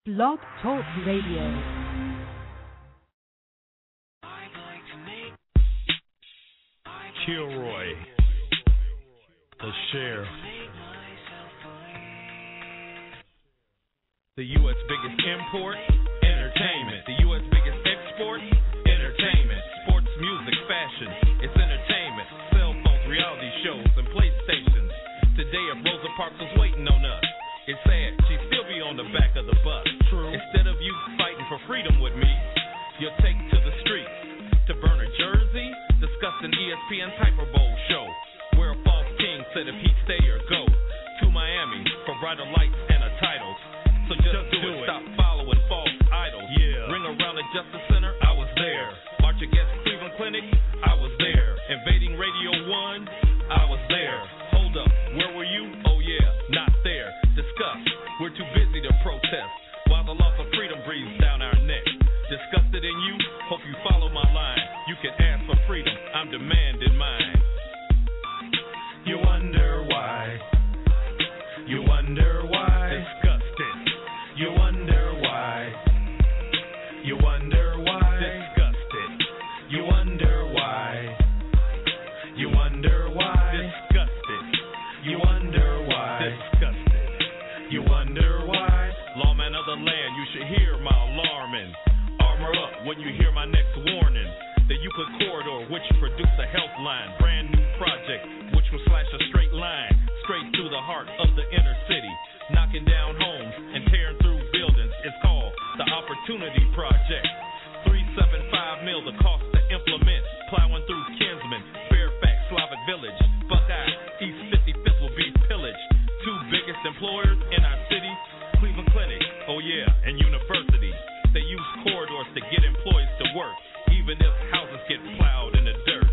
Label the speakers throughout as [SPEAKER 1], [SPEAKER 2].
[SPEAKER 1] Blog Talk Radio.
[SPEAKER 2] Kilroy, the sheriff, the U.S. biggest import, entertainment, the U.S. biggest export, entertainment, sports, music, fashion, it's entertainment, cell phones, reality shows, and PlayStations. Today if Rosa Parks was waiting on us, it's sad, she'd still be on the back of the bus. True. Instead of you fighting for freedom with me, you'll take to the streets to burn a jersey, discuss an ESPN Hyper Bowl show, where a false king said if he'd stay or go to Miami for brighter lights and a title. So just do it. Stop following false idols. Yeah. Ring around the Justice Center, I was there. March against Cleveland Clinic, I was there. Invading Radio 1, I was there. Hold up, where were you? Oh yeah, not there. Discuss, we're too busy to protest, while the loss of freedom breathes down our neck. Disgusted in you, hope you follow my line. You can ask for freedom, I'm demanding mine. You wonder why. You wonder why. Disgusted. You wonder why. You wonder why. Disgusted. You wonder why. You wonder why. Disgusted. You wonder why. Disgusted. You wonder why. Lawman of the land, you should hear my alarming. Armor up when you hear my next warning. The Euclid Corridor, which produced a health line. Brand new project, which will slash a straight line straight through the heart of the inner city. Knocking down homes and tearing through buildings. It's called the Opportunity Project. 375 mil the cost to implement. Plowing through Kinsman, Fairfax, Slavic Village, Buckeye, East 55th will be pillaged. Two biggest employers in our city, Cleveland Clinic, oh yeah, and universities. They use corridors to get employees to work, even if houses get plowed in the dirt.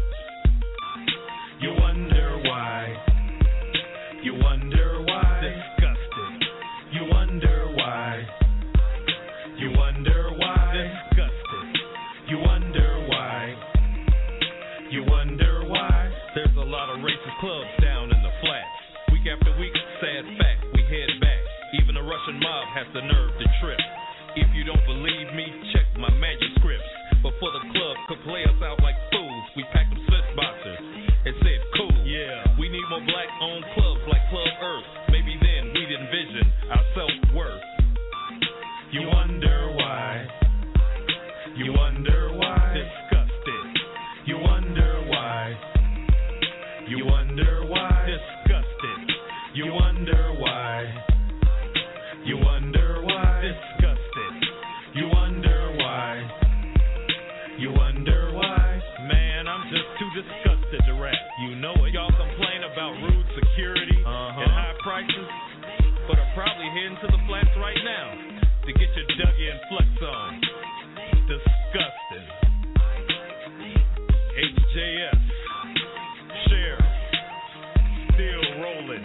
[SPEAKER 2] You wonder why. You wonder why. Disgusted. You wonder why. You wonder why. Disgusted. You wonder why. You wonder why. There's a lot of racist clubs down in the flats. Week after week, sad fact, we head back. Even a Russian mob has the nerve to trip. If you don't believe me, check my manuscripts. Before the club could play us out like fools, we packed them Swiss boxers and said, cool. Yeah, we need more black-owned clubs like Club Earth. Maybe then we'd envision our self-worth. You wonder why. You wonder why. Disgusted. You wonder why. You wonder why. Disgusted. You wonder why. You wonder why. Disgusted. You wonder why. You wonder why. Man, I'm just too disgusted to rap. You know it. Y'all complain about rude security and high prices, but are probably heading to the flats right now to get your Dougie and Flex on. Disgusting. HJS. Sheriff. Still rolling.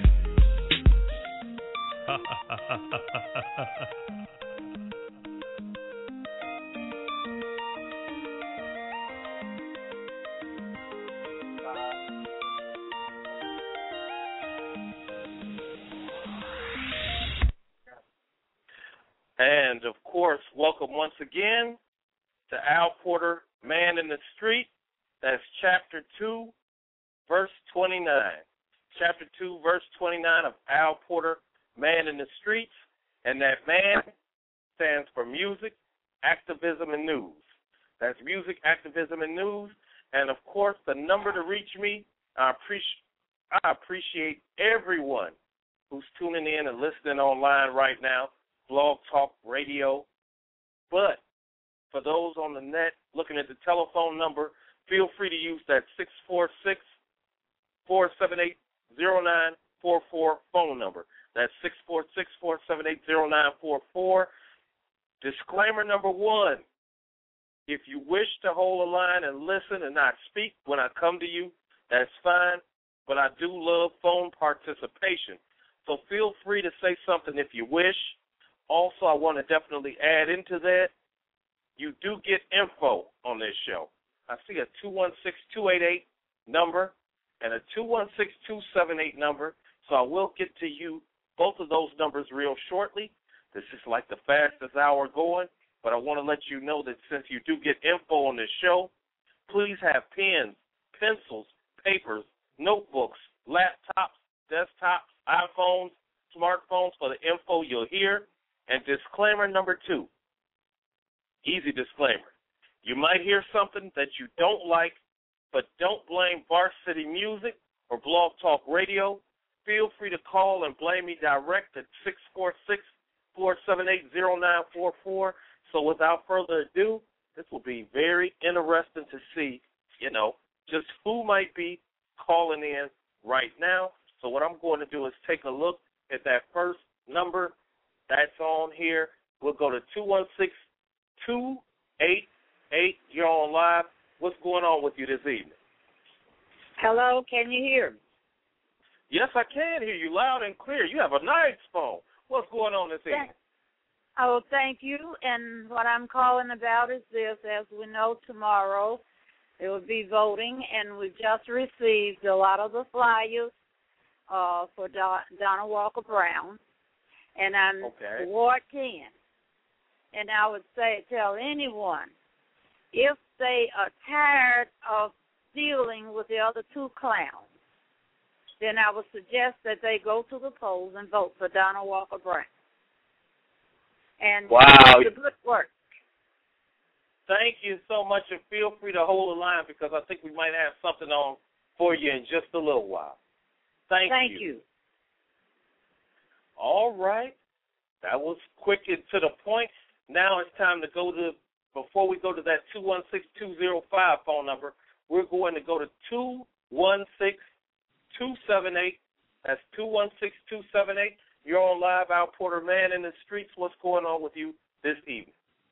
[SPEAKER 3] And, of course, welcome once again to Al Porter, Man in the Street. That's Chapter 2, Verse 29. Chapter 2, Verse 29 of Al Porter, Man in the Streets. And that man stands for music, activism, and news. That's music, activism, and news. And, of course, the number to reach me, I appreciate everyone who's tuning in and listening online right now. Blog Talk Radio. But for those on the net looking at the telephone number, feel free to use that 646-478-0944 phone number. That's 646-478-0944. Disclaimer number one, if you wish to hold a line and listen and not speak when I come to you, that's fine, but I do love phone participation. So feel free to say something if you wish. Also, I want to definitely add into that, you do get info on this show. I see a 216-288 number and a 216-278 number, so I will get to you both of those numbers real shortly. This is like the fastest hour going, but I want to let you know that since you do get info on this show, please have pens, pencils, papers, notebooks, laptops, desktops, iPhones, smartphones for the info you'll hear. And disclaimer number 2, easy disclaimer. You might hear something that you don't like, but don't blame Varsity Music or Blog Talk Radio. Feel free to call and blame me direct at 646-478-0944. So without further ado, this will be very interesting to see, just who might be calling in right now. So what I'm going to do is take a look at that first number that's on here. We'll go to 216-288. You're on live. What's going on with you this evening?
[SPEAKER 4] Hello, can you hear me?
[SPEAKER 3] Yes, I can hear you loud and clear. You have a nice phone. What's going on this evening?
[SPEAKER 4] Oh, thank you. And what I'm calling about is this. As we know, tomorrow there will be voting, and we've just received a lot of the flyers for Donna Walker Brown. And I'm Ward 10. And I would tell anyone, if they are tired of dealing with the other 2 clowns, then I would suggest that they go to the polls and vote for Donna Walker Brown. And
[SPEAKER 3] wow,
[SPEAKER 4] it's a good work.
[SPEAKER 3] Thank you so much, and feel free to hold the line because I think we might have something on for you in just a little while. Thank you. All right. That was quick and to the point. Now it's time to go to, before we go to that 216-205 phone number, we're going to go to 216-278. That's 216-278. You're on live, Al Porter, Man in the Streets. What's going on with you this evening?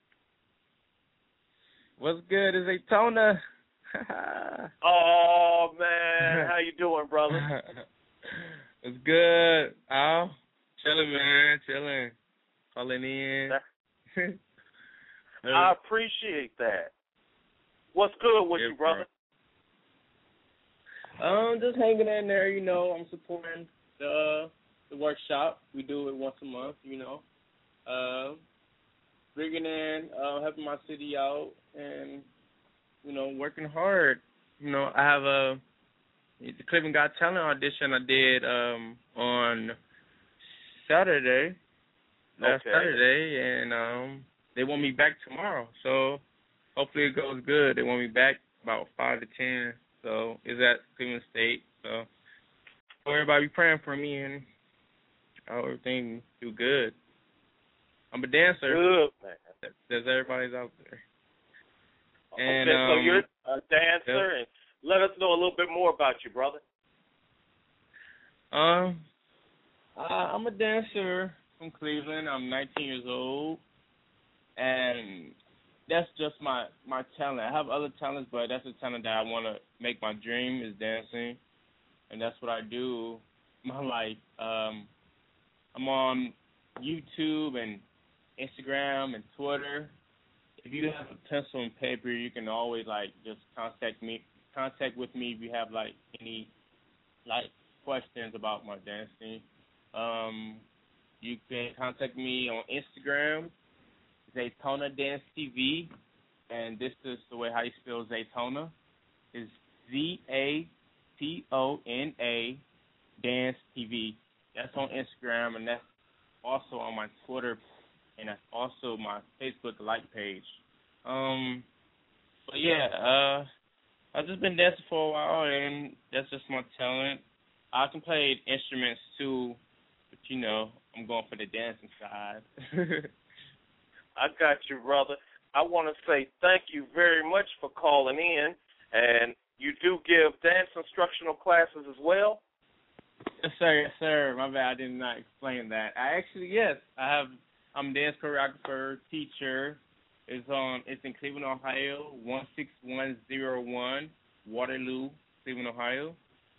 [SPEAKER 5] What's good? It's Daytona.
[SPEAKER 3] Oh, man. How you doing, brother?
[SPEAKER 5] It's good, Al. Chilling, man. Chilling. Calling in.
[SPEAKER 3] I appreciate that. What's good with you, brother?
[SPEAKER 5] Just hanging in there, I'm supporting the workshop. We do it once a month, bringing in, helping my city out, and, working hard. I have the Cleveland Got Talent audition I did on Saturday, last Saturday, and they want me back tomorrow. So hopefully it goes good. They want me back about 5 to 10. So it's at Cleveland State. So everybody be praying for me and everything do good. I'm a dancer.
[SPEAKER 3] Good, man.
[SPEAKER 5] There's everybody's out there. And,
[SPEAKER 3] so you're a dancer, and let us know a little bit more about you, brother.
[SPEAKER 5] I'm a dancer from Cleveland. I'm 19 years old, and that's just my talent. I have other talents, but that's a talent that I want to make my dream is dancing, and that's what I do my life. I'm on YouTube and Instagram and Twitter. If you have a pencil and paper, you can always just contact with me if you have any questions about my dancing. You can contact me on Instagram, Zaytona Dance TV, and this is the way how you spell Zaytona is Zatona Dance TV. That's on Instagram, and that's also on my Twitter, and that's also my Facebook like page. But yeah, I've just been dancing for a while, and that's just my talent. I can play instruments too, but I'm going for the dancing side.
[SPEAKER 3] I got you, brother. I want to say thank you very much for calling in, and you do give dance instructional classes as well?
[SPEAKER 5] Yes, sir. Yes, sir. My bad, I did not explain that. I'm a dance choreographer, teacher. It's in Cleveland, Ohio, 16101 Waterloo, Cleveland, Ohio.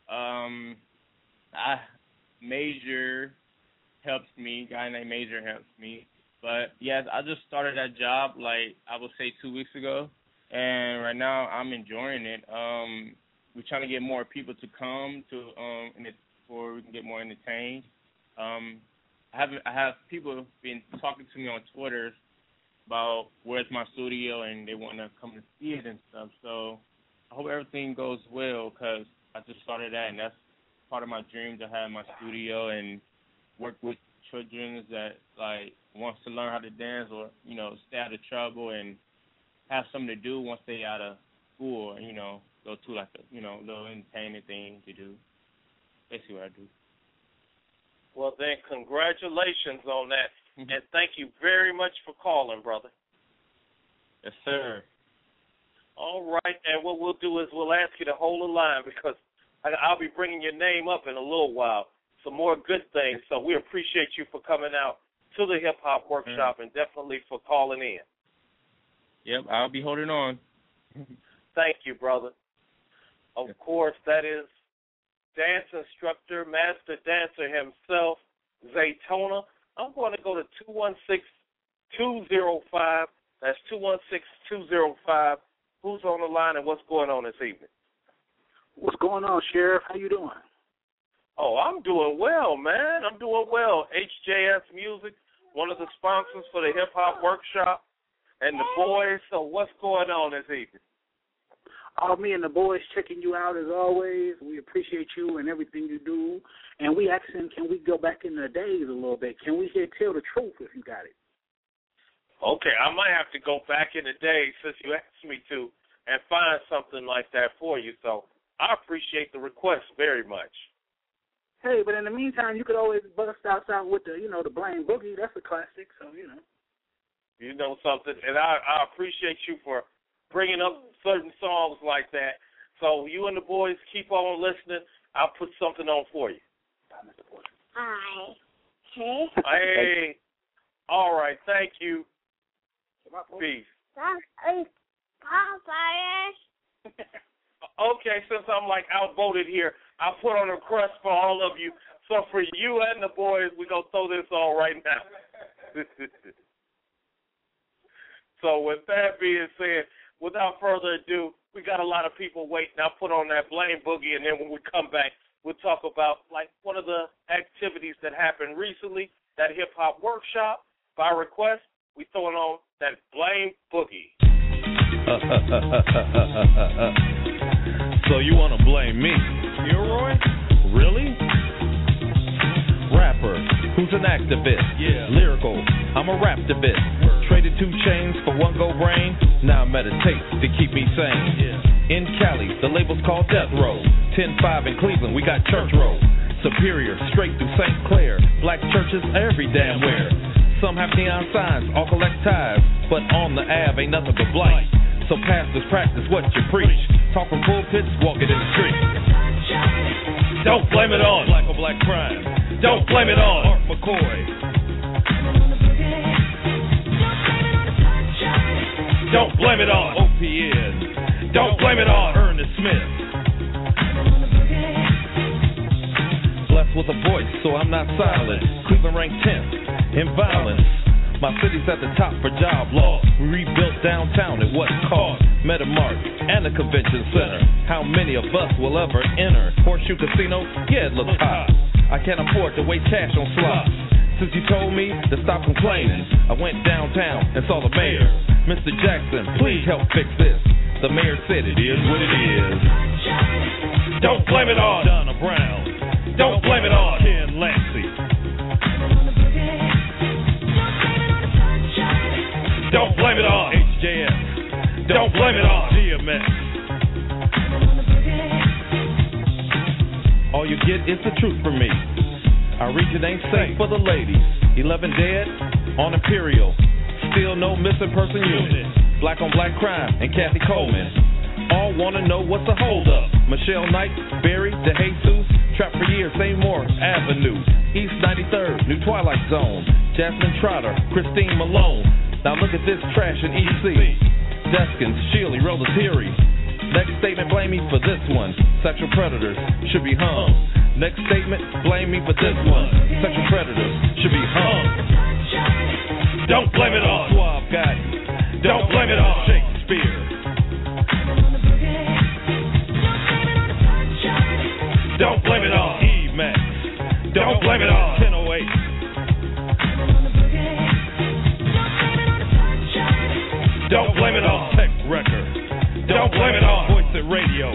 [SPEAKER 5] Major helps me. A guy named Major helps me. But yes, I just started that job I would say 2 weeks ago, and right now I'm enjoying it. We're trying to get more people to come to for we can get more entertained. I I have people been talking to me on Twitter about where's my studio, and they want to come and see it and stuff. So I hope everything goes well, because I just started that, and that's part of my dream, to have my studio and work with children that like wants to learn how to dance, or stay out of trouble and have something to do once they out of school, or go to like a little entertainment thing to do. Basically what I do.
[SPEAKER 3] Well, then, congratulations on that, and thank you very much for calling, brother.
[SPEAKER 5] Yes, sir.
[SPEAKER 3] All right, and what we'll do is we'll ask you to hold the line, because I'll be bringing your name up in a little while. Some more good things, so we appreciate you for coming out to the Hip Hop Workshop, and definitely for calling in.
[SPEAKER 5] Yep, I'll be holding on.
[SPEAKER 3] Thank you, brother. Of course, that is dance instructor, master dancer himself, Zaytona. I'm going to go to 216-205. That's 216-205. Who's on the line and what's going on this evening?
[SPEAKER 6] What's going on, Sheriff? How you doing?
[SPEAKER 3] Oh, I'm doing well, man. I'm doing well. HJS Music, one of the sponsors for the Hip Hop Workshop, and the boys. So what's going on this evening?
[SPEAKER 6] Me and the boys checking you out as always. We appreciate you and everything you do. And we asking, can we go back in the days a little bit? Can we tell the truth if you got it?
[SPEAKER 3] Okay, I might have to go back in the days since you asked me to and find something like that for you. So I appreciate the request very much.
[SPEAKER 6] Hey, but in the meantime, you could always bust out with the, the Blame Boogie. That's a classic, so,
[SPEAKER 3] You know something, and I appreciate you for bringing up certain songs like that. So you and the boys keep on listening. I'll put something on for you.
[SPEAKER 7] Hi. Hey.
[SPEAKER 3] Hey. All right. Thank you. Peace. Okay, since I'm outvoted here, I'll put on a request for all of you. So for you and the boys, we're going to throw this on right now. So with that being said, without further ado, we got a lot of people waiting. I'll put on that Blame Boogie, and then when we come back, we'll talk about one of the activities that happened recently, that hip-hop workshop. By request, we throwing on that Blame Boogie.
[SPEAKER 2] So you want to blame me? Leroy? Really? Rapper, who's an activist? Yeah. Lyrical, I'm a raptivist. Traded 2 chains for 1 gold brain. Now I meditate to keep me sane. Yeah. In Cali, the label's called Death Row. 10-5 in Cleveland, we got Church Row. Superior, straight through St. Clair. Black churches every damn where. Some have neon signs, all collect ties, but on the Ave ain't nothing but blight. So pastors practice what you preach. Talk from pulpits, walk it in the street. Don't blame it on black or black crime. Don't blame it on Art McCoy. Don't blame it on OPN. Don't blame it on Ernest Smith. Blessed with a voice, so I'm not silent. Cleveland ranked 10th in violence. My city's at the top for job loss. We rebuilt downtown at what cost? Metamart and the convention center. How many of us will ever enter? Horseshoe Casino? Yeah, it looks hot. I can't afford to waste cash on slots. Since you told me to stop complaining, I went downtown and saw the mayor. Mr. Jackson, please help fix this. The mayor said it is what it is. Don't blame it on Donna Brown. Don't blame it on Ken Lancey. Don't blame it on HJS. Don't blame it on GMS. All you get is the truth from me. Our region ain't safe for the ladies. 11 dead on Imperial. Still no missing person unit. Black on black crime and Kathy Coleman. All wanna know what's the hold up. Michelle Knight, Barry, DeJesus. Trap for years, Seymour Avenue. East 93rd, New Twilight Zone. Jasmine Trotter, Christine Malone. Now look at this trash in EC. Deskins, Shealy, Rollatiri. Next statement, blame me for this one. Sexual predators should be hung. Next statement, blame me for this one. Sexual predators should be hung. Don't blame it on Suave Gotti. Don't blame it on Shakespeare. Don't blame it on E-Max. Don't blame it on 1008. Don't blame it on Tech Record. Don't blame it on Voice It Radio.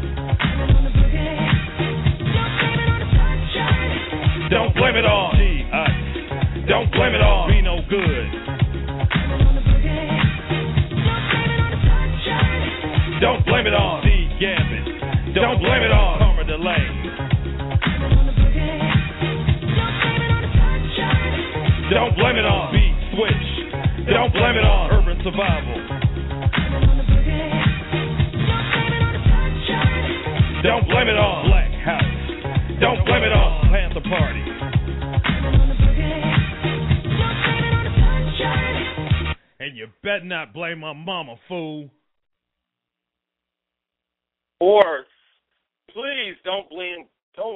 [SPEAKER 2] Don't blame it on G-Ice. Don't blame it on Be No Good. Don't blame it on D. Gambit. Don't blame it on Karma Delane. Don't blame it on Beat Switch. Don't blame it on Urban Survival. Don't blame it on Black House. Don't blame it on Panther Party. And you better not blame my mama, fool.
[SPEAKER 3] Or please don't blame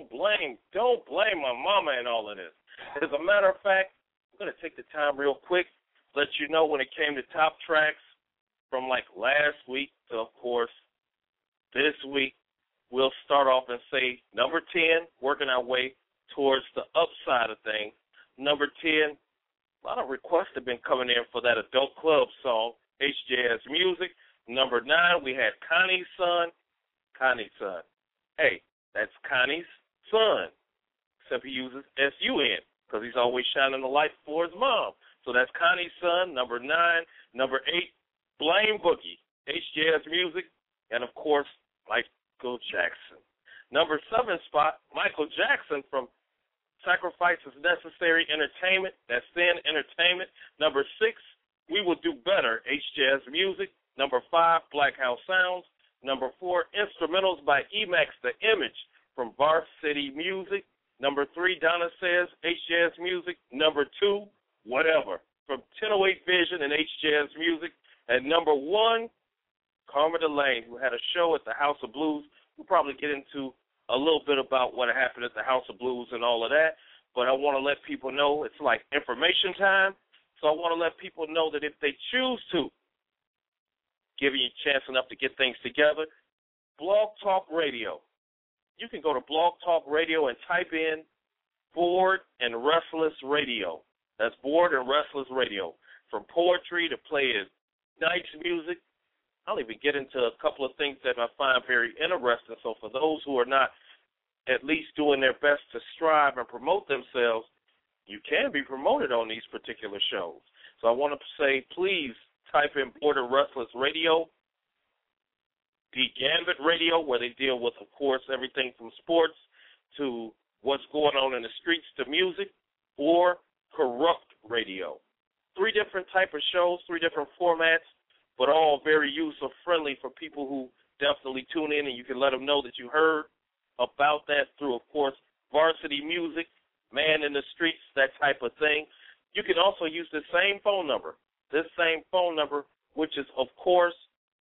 [SPEAKER 3] my mama in all of this. As a matter of fact, I'm going to take the time real quick, let you know when it came to top tracks from like last week to, of course, this week. We'll start off and say number 10, working our way towards the upside of things. Number 10, a lot of requests have been coming in for that Adult Club song, HJS Music. Number 9, we had Connie's Son. Connie's Son. Hey, that's Connie's son. Except he uses S-U-N because he's always shining the light for his mom. So that's Connie's Son. Number 9. Number 8, Blame Boogie, HJS Music. And, of course, Michael Jackson. Number 7 spot, Michael Jackson from Sacrifice is Necessary Entertainment. That's Sin Entertainment. Number 6, We Will Do Better, HJS Music. Number 5, Black House Sounds. Number 4, Instrumentals by Emax The Image from Varsity Music. Number 3, Donna Says, HJS Music. Number 2, Whatever from 1008 Vision and HJS Music. And number 1, Karma Delane, who had a show at the House of Blues. We'll probably get into a little bit about what happened at the House of Blues and all of that. But I want to let people know it's like information time. So I want to let people know that if they choose to, giving you a chance enough to get things together, Blog Talk Radio. You can go to Blog Talk Radio and type in Bored and Restless Radio. That's Bored and Restless Radio. From poetry to playing nice music. I'll even get into a couple of things that I find very interesting. So for those who are not at least doing their best to strive and promote themselves, you can be promoted on these particular shows. So I want to say, please type in Bored and Restless Radio, the Gambit Radio, where they deal with, of course, everything from sports to what's going on in the streets to music, or Corrupt Radio. 3 different type of shows, 3 different formats, but all very user-friendly for people who definitely tune in, and you can let them know that you heard about that through, of course, Varsity Music, Man in the Streets, that type of thing. You can also use the same phone number, which is, of course,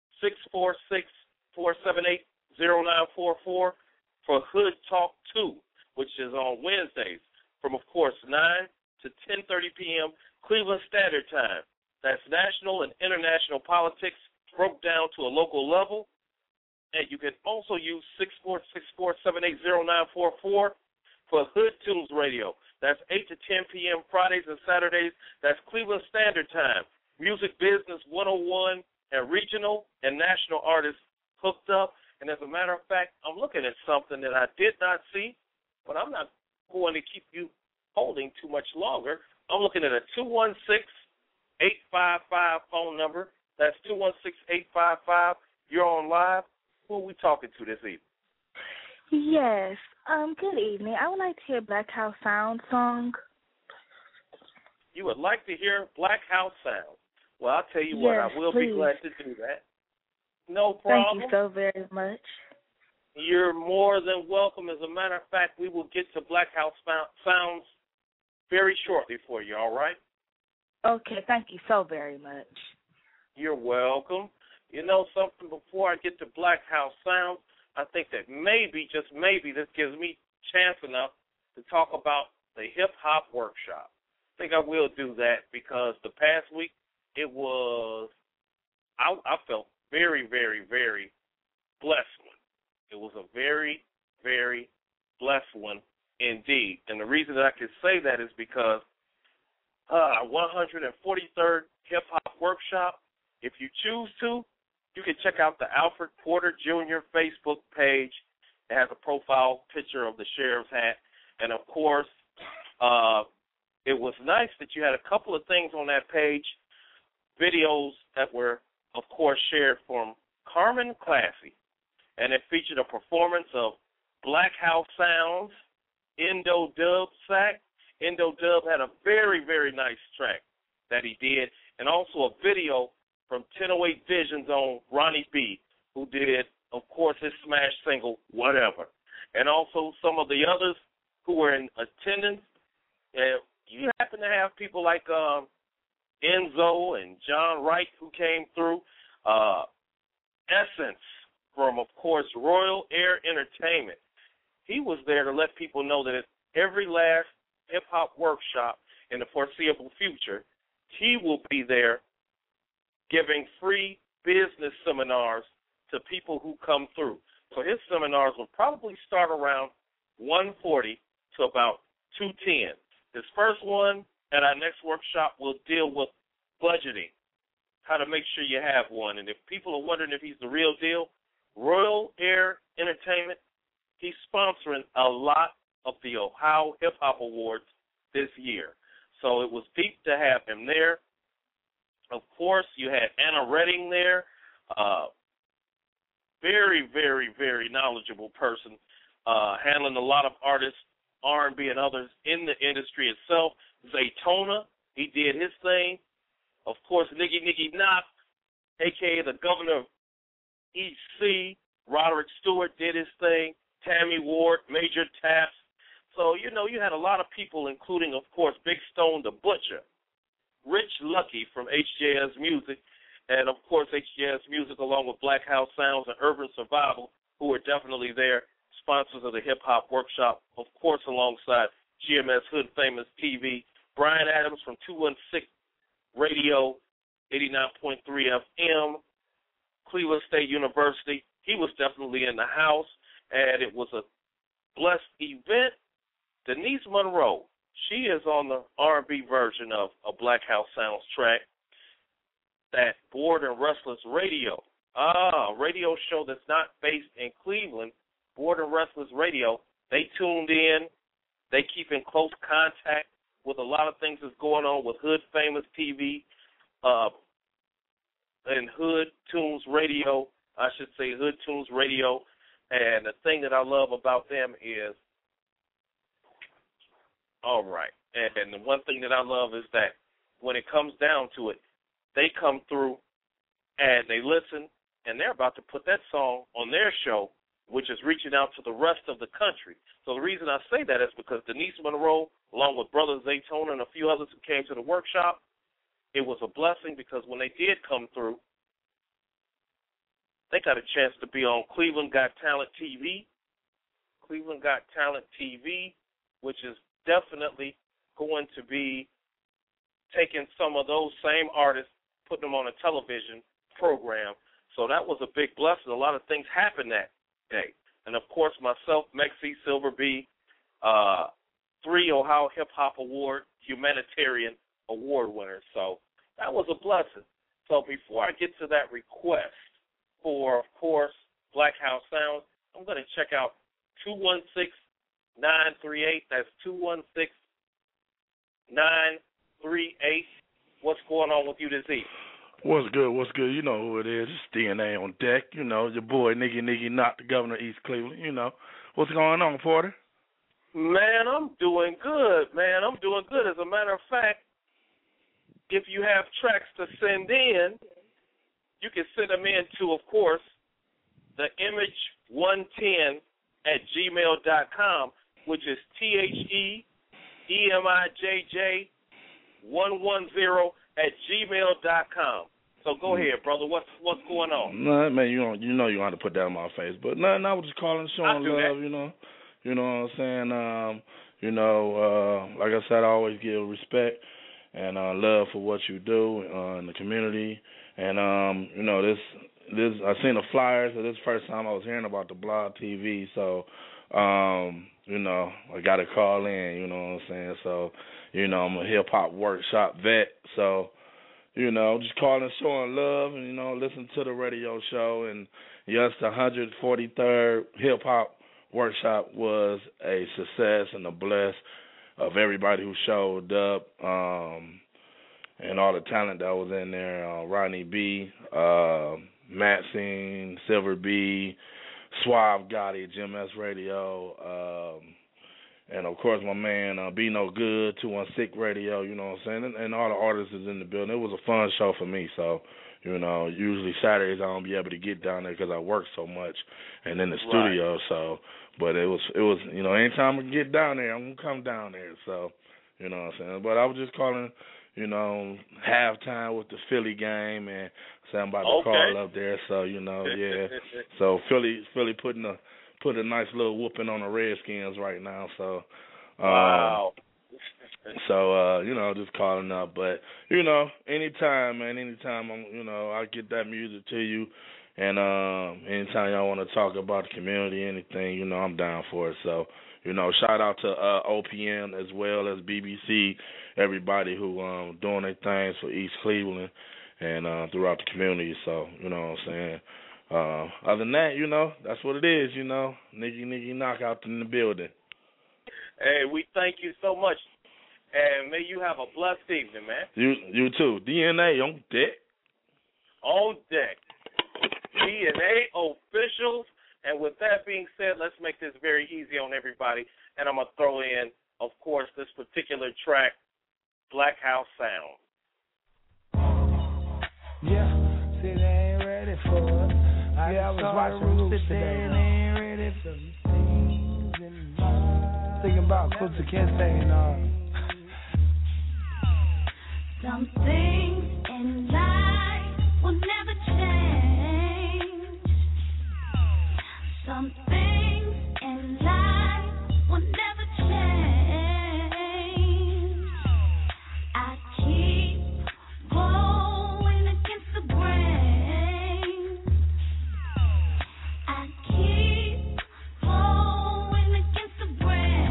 [SPEAKER 3] 646-478-0944 for Hood Talk 2, which is on Wednesdays from, of course, 9 to 10:30 p.m. Cleveland Standard Time. That's national and international politics broke down to a local level. And you can also use 646-478-0944 for Hood Tunes Radio. That's 8 to 10 p.m. Fridays and Saturdays. That's Cleveland Standard Time. Music Business 101 and regional and national artists hooked up. And as a matter of fact, I'm looking at something that I did not see, but I'm not going to keep you holding too much longer. I'm looking at a 216-855 phone number. That's 216-855. You're on live. Who are we talking to this evening?
[SPEAKER 8] Yes. Good evening. I would like to hear Black House Sound song.
[SPEAKER 3] You would like to hear Black House Sound? Well, I'll tell you what, I will be glad to do that. No problem.
[SPEAKER 8] Thank you so very much.
[SPEAKER 3] You're more than welcome. As a matter of fact, we will get to Black House Sounds very shortly for you, all right?
[SPEAKER 8] Okay, thank you so very much.
[SPEAKER 3] You're welcome. You know something, before I get to Black House Sounds, I think that maybe, just maybe, this gives me chance enough to talk about the hip-hop workshop. I think I will do that because the past week it was, I felt very, very, very blessed one. It was a very, very blessed one indeed. And the reason that I can say that is because 143rd Hip-Hop Workshop, If you choose to, you can check out the Alfred Porter Jr. Facebook page. It has a profile picture of the sheriff's hat. And, of course, it was nice that you had a couple of things on that page, videos that were, of course, shared from Carmen Classy. And it featured a performance of Black House Sounds, Indo Dub Sack. Indo Dub had a very, very nice track that he did, and also a video from 1008 Vision's own Ronnie B, who did, of course, his smash single, Whatever. And also some of the others who were in attendance. You happen to have people like Enzo and John Wright who came through. Essence from, of course, Royal Air Entertainment. He was there to let people know that at every last hip-hop workshop in the foreseeable future, he will be there giving free business seminars to people who come through. So his seminars will probably start around 1:40 to about 2:10. His first one at our next workshop will deal with budgeting, how to make sure you have one. And if people are wondering if he's the real deal, Royal Air Entertainment, he's sponsoring a lot of the Ohio Hip Hop Awards this year. So it was deep to have him there. Of course, you had Anna Redding there, very, very, very knowledgeable person, handling a lot of artists, R&B and others in the industry itself. Zaytona, he did his thing. Of course, Niggy Knock, a.k.a. the governor of EC, Roderick Stewart did his thing. Tammy Ward, Major Taps. So, you know, you had a lot of people, including, of course, Big Stone the Butcher, Rich Lucky from HJS Music, and, of course, HJS Music along with Black House Sounds and Urban Survival, who are definitely there, sponsors of the Hip Hop Workshop, of course, alongside GMS Hood Famous TV. Brian Adams from 216 Radio, 89.3 FM, Cleveland State University. He was definitely in the house, and it was a blessed event. Denise Monroe, she is on the R&B version of a Black House Sounds track, that Bored and Restless Radio. Radio show that's not based in Cleveland, Bored and Restless Radio. They tuned in. They keep in close contact with a lot of things that's going on with Hood Famous TV and Hood Tunes Radio. I should say Hood Tunes Radio. And the thing that I love about them is, all right, and the one thing that I love is that when it comes down to it, they come through and they listen, and they're about to put that song on their show, which is reaching out to the rest of the country. So the reason I say that is because Denise Monroe, along with Brother Zaytona and a few others who came to the workshop, it was a blessing because when they did come through, they got a chance to be on Cleveland Got Talent TV. Cleveland Got Talent TV, which is definitely going to be taking some of those same artists, putting them on a television program. So that was a big blessing. A lot of things happened that day. And, of course, myself, Mexie, Silver B, 3 Ohio Hip Hop Award humanitarian award winners. So that was a blessing. So before I get to that request for, of course, Black House Sounds, I'm going to check out 216-938. That's 216-938. What's going on with you this evening?
[SPEAKER 9] What's good? What's good? You know who it is. It's DNA on deck. You know, your boy Niggy Knock, the governor of East Cleveland. You know. What's going on, Porter?
[SPEAKER 3] Man, I'm doing good, man. I'm doing good. As a matter of fact, if you have tracks to send in, you can send them in to, of course, the image110@gmail.com, which is THEMIJJ110@gmail.com. So go ahead, brother. What's going on?
[SPEAKER 9] No, man, you know you want to put that on my face, but nothing. I was just calling, showing love. That. You know what I'm saying. Like I said, I always give respect and love for what you do in the community. And this I seen the flyers. So this is the first time I was hearing about the Blog TV. So I got to call in. You know what I'm saying. So I'm a hip hop workshop vet. So just calling, showing love, and, listen to the radio show. And, yes, the 143rd Hip-Hop Workshop was a success and a bless of everybody who showed up and all the talent that was in there. Rodney B., Maxine, Silver B., Suave Gotti, GMS Radio, and, of course, my man Be No Good, 216 Radio, you know what I'm saying, and all the artists is in the building. It was a fun show for me, so, usually Saturdays I don't be able to get down there because I work so much and in the studio, so, but it was anytime I can get down there, I'm going to come down there, so, you know what I'm saying. But I was just calling, halftime with the Philly game, and so I'm about to call up there, so, yeah. So Philly put a nice little whooping on the Redskins right now, so.
[SPEAKER 3] Wow.
[SPEAKER 9] So, just calling up. But, anytime, man, I get that music to you. And anytime y'all want to talk about the community, anything, I'm down for it. So, shout out to OPM as well as BBC, everybody who doing their things for East Cleveland and throughout the community. So, you know what I'm saying. Other than that, that's what it is, Niggy Knockout in the building.
[SPEAKER 3] Hey, we thank you so much. And may you have a blessed evening, man.
[SPEAKER 9] You too. DNA on deck.
[SPEAKER 3] On deck. DNA officials. And with that being said, let's make this very easy on everybody. And I'm going to throw in, of course, this particular track, Black House Sound.
[SPEAKER 10] Yeah, see, they ain't ready for it. I was watching Roots today. They ain't ready for things in life. Thinking about Kunta Kinte and
[SPEAKER 11] Some things in life will never change. Some things in life will never change. I keep going against the grain. I keep going against the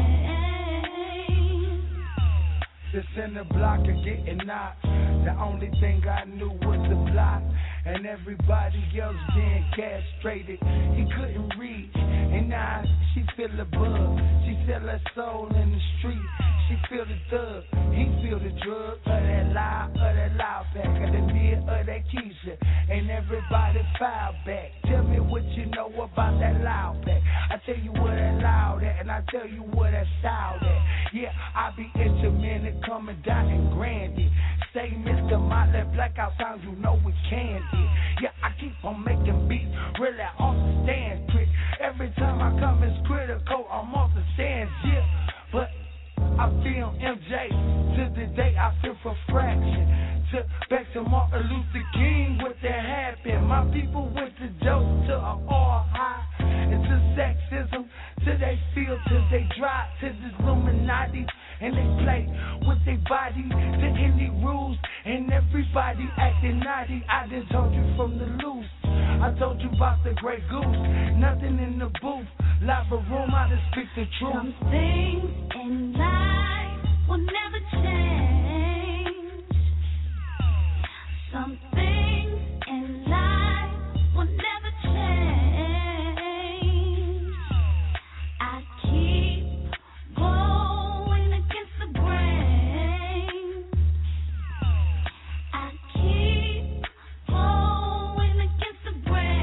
[SPEAKER 11] grain.
[SPEAKER 10] This in the block of getting knocked. The only thing I knew was the block, and everybody else being castrated. He couldn't read, and now she feel the bug. She sell her soul in the street. She feel the thug, he feel the drug. Of that loud back, of the mid, of that Keisha, and everybody file back. Tell me what you know about that loud back. I tell you what that loud at, and I tell you what that style at. Yeah, I be instrumental coming down in Grandy. Say Mr. Motley, Blackout Sound, you know we candy. Yeah, I keep on making beats, really off the stand quick. Every time I come it's critical, I'm off the stand, yeah. But I feel MJ, to the day I feel for fraction. Back to Martin Luther King, what that happened. My people went to dope to an all high, and to sexism, till they feel, till they drop, to the Illuminati, and they play with their body, to any rules, and everybody acting naughty. I done told you from the loose, I told you about the Grey Goose, nothing in the booth, live room, I just speak the truth.
[SPEAKER 11] Some things in life will never change. Some things in life will never change. I keep going against the grain. I keep going against the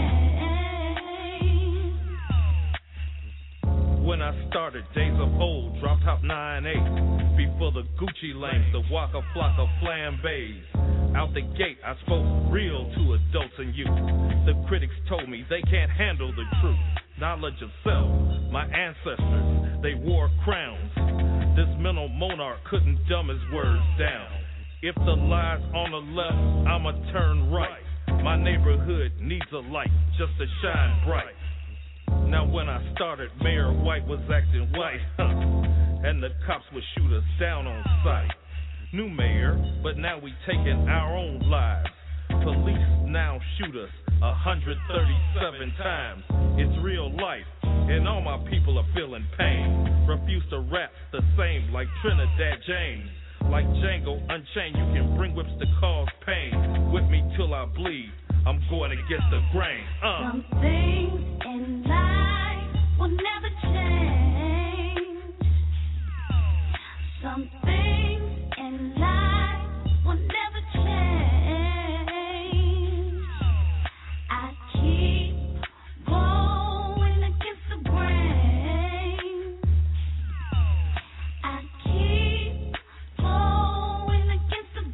[SPEAKER 11] grain.
[SPEAKER 2] When I started, days of old, dropped top 9-8. Before the Gucci lanes, the Waka Flocka flambés. Out the gate, I spoke real to adults and youth. The critics told me they can't handle the truth. Knowledge of self, my ancestors, they wore crowns. This mental monarch couldn't dumb his words down. If the lie's on the left, I'ma turn right. My neighborhood needs a light just to shine bright. Now when I started, Mayor White was acting white, and the cops would shoot us down on sight. New mayor, but now we taking our own lives. Police now shoot us 137 times. It's real life, and all my people are feeling pain. Refuse to rap the same like Trinidad James. like Django Unchained. You can bring whips to cause pain. Whip me till I bleed. I'm going against the grain.
[SPEAKER 11] Some things in life will never change. Some things in life will never change. I keep going against the grain. I keep going against the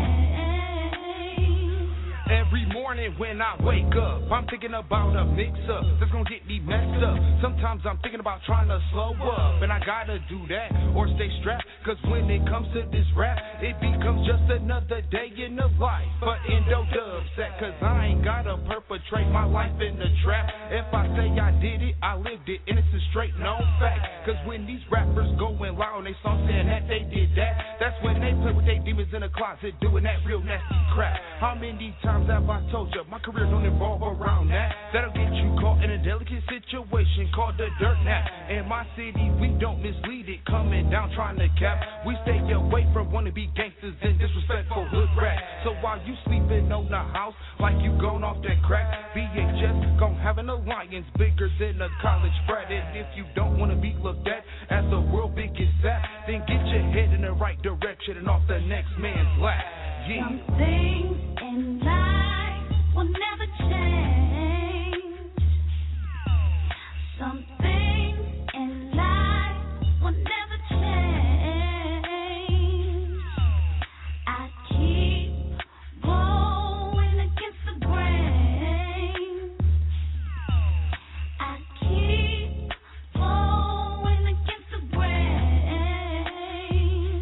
[SPEAKER 11] grain.
[SPEAKER 10] Every morning when I wake up, I'm thinking about a mix-up that's gonna get me messed up. Sometimes I'm thinking about trying to slow up, and I gotta do that or stay strapped, cause when it comes to this rap, it becomes just another day in the life. But Endo Dubset, cause I ain't gotta perpetrate my life in the trap. If I say I did it, I lived it, and it's a straight known fact. Cause when these rappers going loud on they song saying that they did that, that's when they play with their demons in the closet doing that real nasty crap. How many times have I told you my career don't involve around that? That'll get you caught in a delicate situation called the dirt nap. In my city, we don't mislead it, coming down trying to cap. We stay away from wannabe gangsters and disrespectful hood rap. So while you sleeping on the house like you gone off that crack, VHS gon' have an alliance bigger than a college frat. And if you don't wanna be looked at as the world biggest sap, then get your head in the right direction and off the next man's lap. Yeah.
[SPEAKER 11] Some things in life will never change. Some things in life will never change. I keep going against the grain. I keep going against the grain.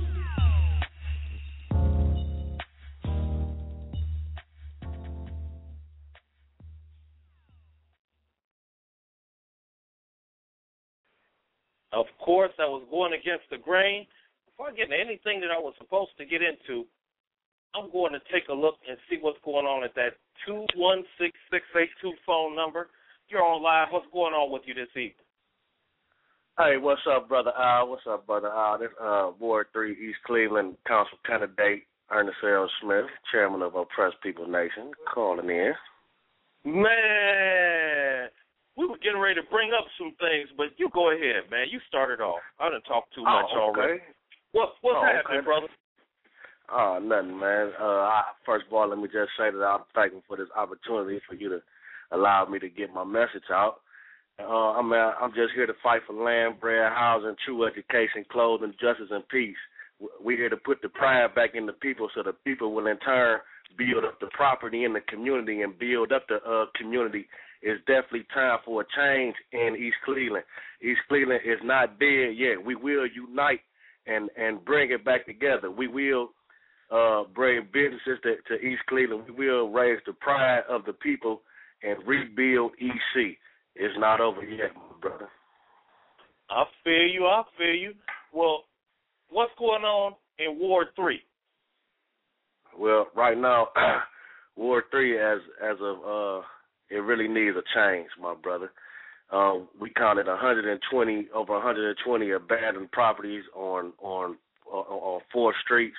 [SPEAKER 3] Of course, I was going against the grain. Before I get into anything that I was supposed to get into, I'm going to take a look and see what's going on at that 216-682 phone number. You're on live. What's going on with you this evening?
[SPEAKER 12] Hey, what's up, Brother Al? What's up, Brother Al? This Ward 3 East Cleveland Council candidate Ernest L. Smith, chairman of Oppressed People Nation, calling in.
[SPEAKER 3] Man, we were getting ready to bring up some things, but you go ahead, man. You started off. I done talked too much already. What's happening, brother?
[SPEAKER 12] Nothing, man. First of all, let me just say that I'm thankful for this opportunity for you to allow me to get my message out. I'm just here to fight for land, bread, housing, true education, clothing, justice, and peace. We're here to put the pride back in the people so the people will in turn build up the property in the community and build up the community. It's definitely time for a change in East Cleveland. East Cleveland is not dead yet. We will unite and bring it back together. We will bring businesses to East Cleveland. We will raise the pride of the people and rebuild EC. It's not over yet, my brother.
[SPEAKER 3] I feel you. Well, what's going on in Ward 3?
[SPEAKER 12] Well, right now, Ward 3, as of it really needs a change, my brother. We counted over 120 abandoned properties on 4 streets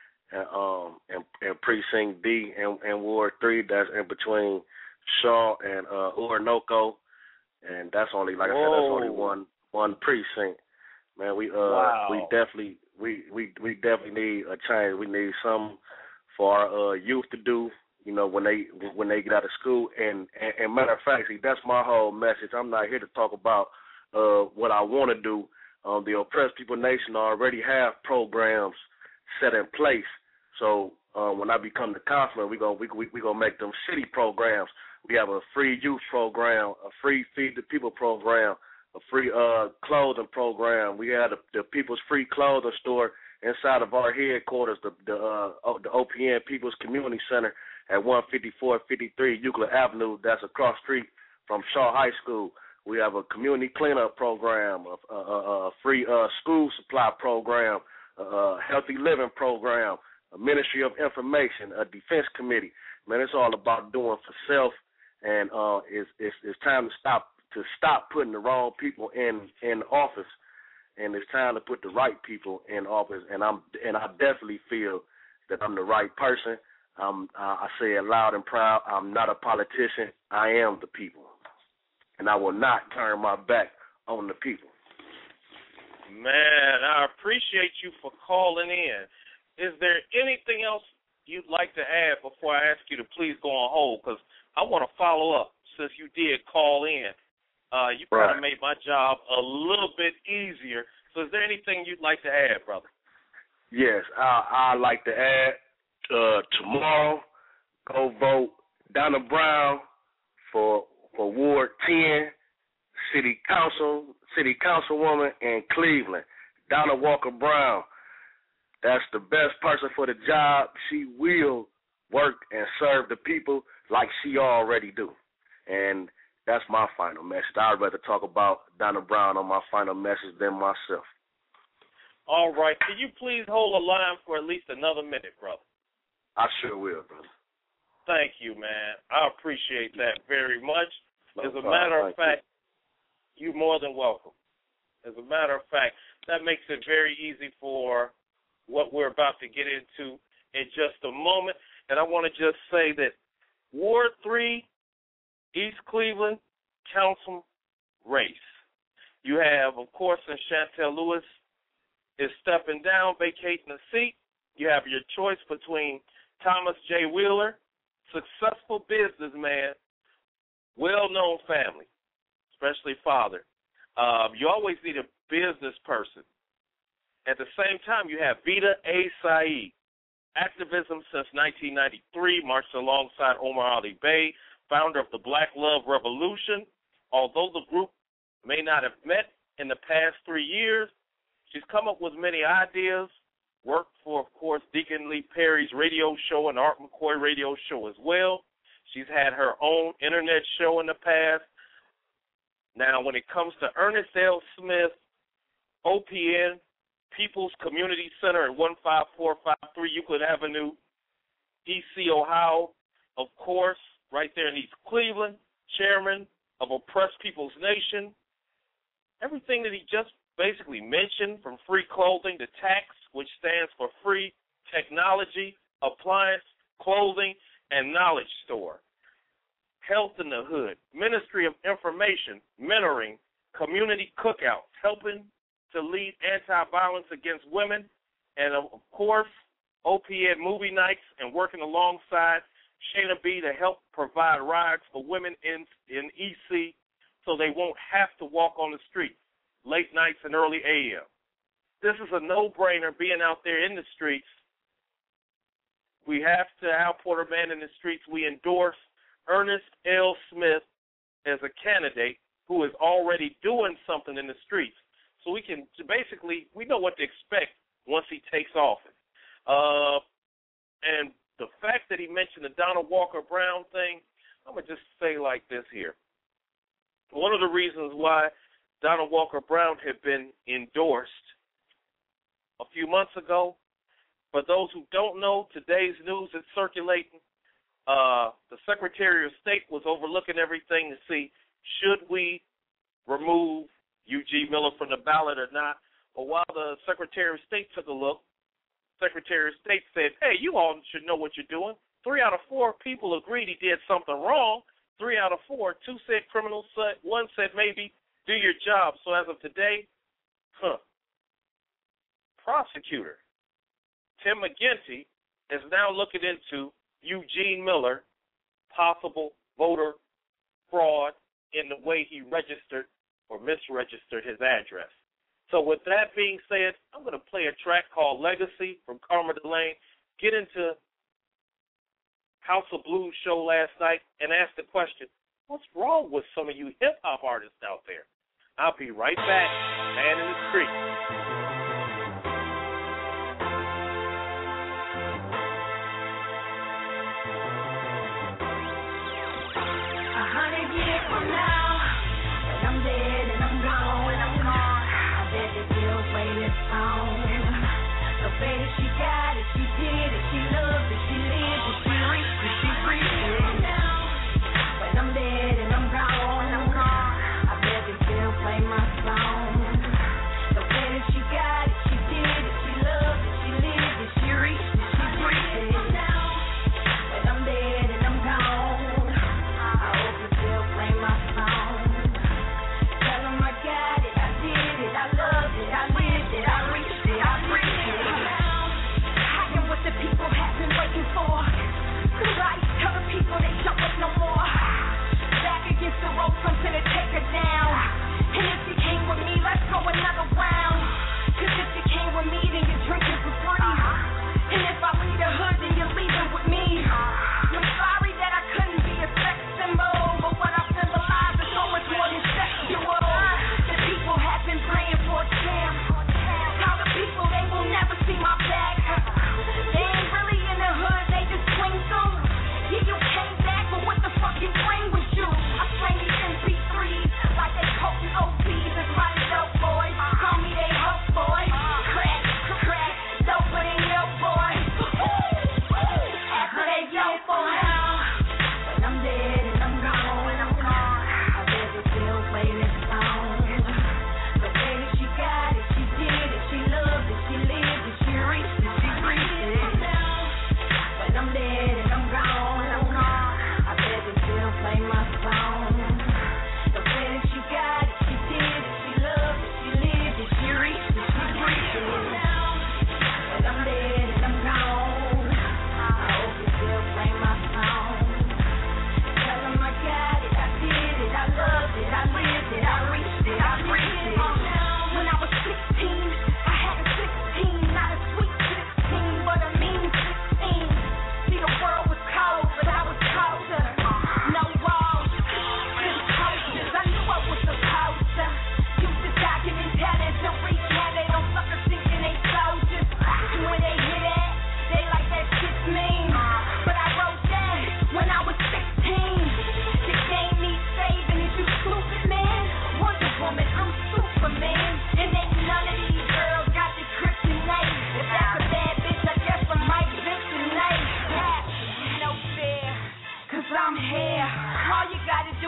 [SPEAKER 12] and Precinct D and Ward 3. That's in between Shaw and Orinoco, and that's only, like I said, that's only one precinct. Man, we definitely need a change. We need something for our youth to do, you know, when they get out of school. And matter of fact, see, that's my whole message. I'm not here to talk about what I want to do. The Oppressed People Nation already have programs set in place. So when I become the councilman, we gonna make them city programs. We have a free youth program, a free Feed the People program, a free clothing program. We had the People's Free Clothing Store inside of our headquarters, the OPN People's Community Center at 15453 Euclid Avenue. That's across the street from Shaw High School. We have a community cleanup program, a free school supply program, a healthy living program, a Ministry of Information, a defense committee. Man, it's all about doing for self, and it's time to stop putting the wrong people in office. and it's time to put the right people in office. And I definitely feel that I'm the right person. I say it loud and proud. I'm not a politician. I am the people, and I will not turn my back on the people.
[SPEAKER 3] Man, I appreciate you for calling in. Is there anything else you'd like to add before I ask you to please go on hold? Because I want to follow up since you did call in. You kind of made my job a little bit easier. So is there anything you'd like to add, brother?
[SPEAKER 12] Yes, I'd like to add tomorrow, go vote Donna Brown for Ward 10, City Councilwoman in Cleveland. Donna Walker Brown. That's the best person for the job. She will work and serve the people like she already do. And that's my final message. I'd rather talk about Donna Brown on my final message than myself.
[SPEAKER 3] All right. Can you please hold the line for at least another minute, brother?
[SPEAKER 12] I sure will, brother.
[SPEAKER 3] Thank you, man. I appreciate that very much. As a matter of fact, you're more than welcome. As a matter of fact, that makes it very easy for what we're about to get into in just a moment. And I want to just say that Ward 3, East Cleveland Council race. You have, of course, Chantel Lewis is stepping down, vacating the seat. You have your choice between Thomas J. Wheeler, successful businessman, well-known family, especially father. You always need a business person. At the same time, you have Vida A. Saeed, activism since 1993, marched alongside Omar Ali Bey, founder of the Black Love Revolution. Although the group may not have met in the past 3 years, she's come up with many ideas, worked for, of course, Deacon Lee Perry's radio show and Art McCoy radio show as well. She's had her own internet show in the past. Now, when it comes to Ernest L. Smith, OPN, People's Community Center at 15453 Euclid Avenue, D.C., Ohio, of course, right there in East Cleveland, chairman of Oppressed People's Nation. Everything that he just basically mentioned, from free clothing to TAX, which stands for Free Technology, Appliance, Clothing, and Knowledge Store. Health in the Hood, Ministry of Information, mentoring, community cookouts, helping to lead anti-violence against women, and, of course, OPN movie nights and working alongside Shayna B. to help provide rides for women in EC so they won't have to walk on the street late nights and early AM. This is a no-brainer being out there in the streets. We have to, Al Porter Man in the Streets, we endorse Ernest L. Smith as a candidate who is already doing something in the streets. So we can basically, we know what to expect once he takes office. And the fact that he mentioned the Donna Walker Brown thing, I'm going to just say like this here. One of the reasons why Donna Walker Brown had been endorsed a few months ago, for those who don't know, today's news is circulating. The Secretary of State was overlooking everything to see should we remove Eugene Miller from the ballot or not. But while the Secretary of State took a look, Secretary of State said, hey, you all should know what you're doing. 3 out of 4 people agreed he did something wrong. 3 out of 4, 2 said criminal, 1 said maybe do your job. So as of today, prosecutor Tim McGinty is now looking into Eugene Miller, possible voter fraud in the way he registered or misregistered his address. So with that being said, I'm going to play a track called Legacy from Karma Delane, get into House of Blues show last night, and ask the question, what's wrong with some of you hip-hop artists out there? I'll be right back, Man in the Street.
[SPEAKER 11] So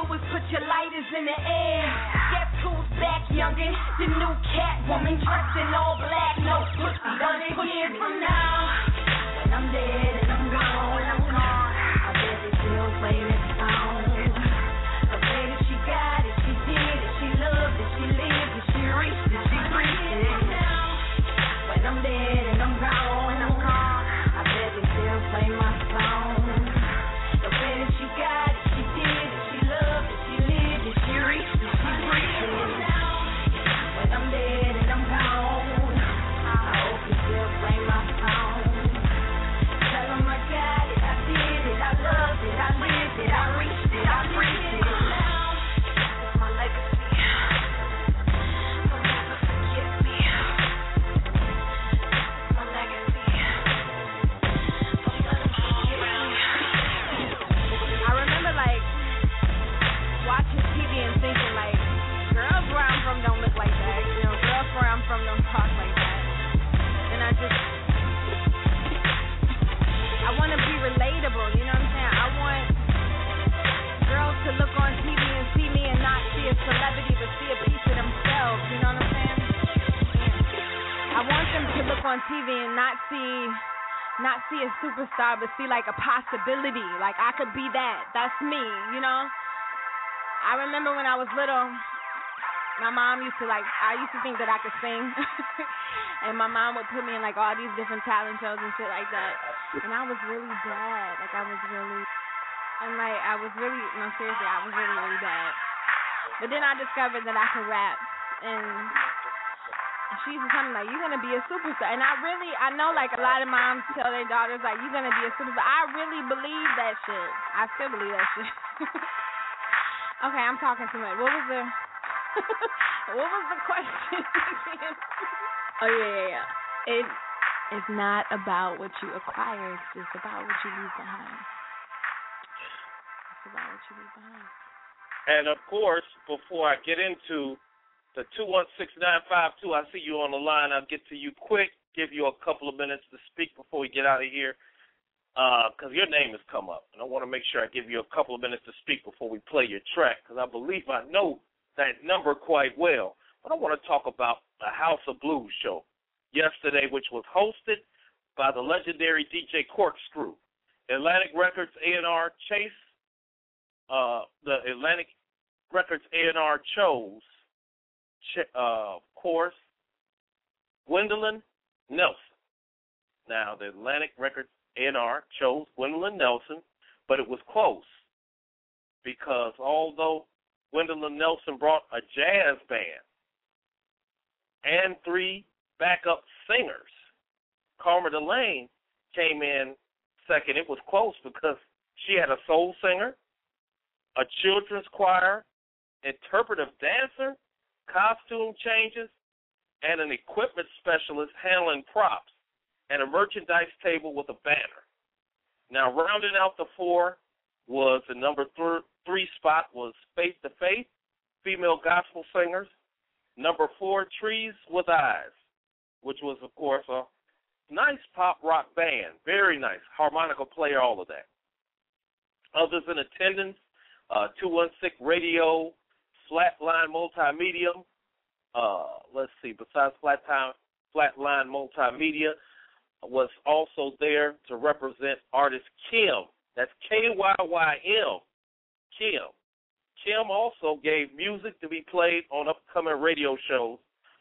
[SPEAKER 11] is put your lighters in the air. Guess who's back, youngin'? The new Catwoman dressed in all black. No pussy, done it years from now. When I'm dead and I'm gone, I bet it still play this song. The way that she got it, she did it, she loved it, she lived it, she reached it, she breathed it. When I'm dead and I'm gone, I bet they still play my song. The way that she got it, she did it, she loved it, she lived it, she reached it, she breathed it. When I'm dead and I'm gone, I hope they still play my song. Tell them I got it, I did it, I loved it, I lived it, I reached it, I breathed it. It's my legacy. Don't ever forget me. It's my legacy. Don't let them forget me.
[SPEAKER 13] I remember like watching TV and thinking like, girls where I'm from don't look like that. You know, girls where I'm from don't talk like that. And I want to be relatable. You know what I'm saying? I want girls to look on TV and see me and not see a celebrity, but see a piece of themselves. You know what I'm saying? I want them to look on TV and not see a superstar, but see like a possibility. Like I could be that. That's me, you know? I remember when I was little, my mom used to I used to think that I could sing. And my mom would put me in like all these different talent shows and shit like that. And I was really bad. Like I was really really bad. But then I discovered that I could rap. And she used to tell me, like, you're going to be a superstar. And I know, like, a lot of moms tell their daughters, like, you're going to be a superstar. I really believe that shit. I still believe that shit. Okay, I'm talking too much. What was the question? Oh, yeah. It's not about what you acquire. It's just about what you leave behind. It's about what you leave behind.
[SPEAKER 3] And, of course, before I get into the 216-952, I see you on the line. I'll get to you quick, give you a couple of minutes to speak before we get out of here, because your name has come up. And I want to make sure I give you a couple of minutes to speak before we play your track, because I believe I know that number quite well. But I want to talk about the House of Blues show yesterday, which was hosted by the legendary DJ Corkscrew. Atlantic Records A&R Chase, the Atlantic Records A&R chose, of course, Gwendolyn Nelson. Now, the Atlantic Records A&R chose Gwendolyn Nelson, but it was close because although Gwendolyn Nelson brought a jazz band and 3 backup singers, Karma Delane came in second. It was close because she had a soul singer, a children's choir, interpretive dancer, costume changes, and an equipment specialist handling props, and a merchandise table with a banner. Now, rounding out the 4 was the number 3 spot was Faith to Faith, female gospel singers. Number 4, Trees with Eyes, which was, of course, a nice pop rock band. Very nice. Harmonica player, all of that. Others in attendance, 216 Radio, Flatline Multimedia. Let's see, besides Flatline Multimedia, was also there to represent artist Kim. That's K-Y-Y-M, Kim. Kim also gave music to be played on upcoming radio shows,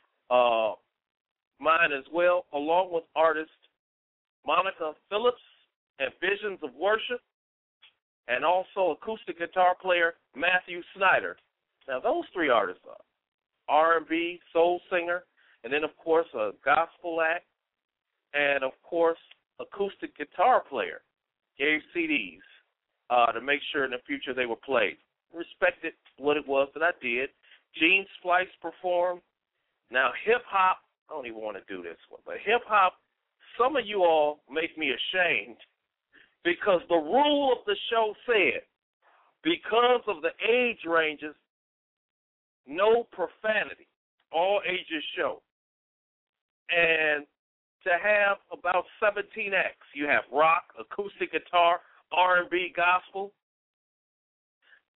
[SPEAKER 3] mine as well, along with artist Monica Phillips and Visions of Worship, and also acoustic guitar player Matthew Snyder. Now, those 3 artists are R&B, soul singer, and then, of course, a gospel act, and, of course, acoustic guitar player. Gave CDs to make sure in the future they were played. Respected what it was that I did. Gene Splice performed. Now, hip-hop, I don't even want to do this one, but hip-hop, some of you all make me ashamed because the rule of the show said, because of the age ranges, no profanity, all ages show. And to have about 17 acts, you have rock, acoustic guitar, R&B, gospel.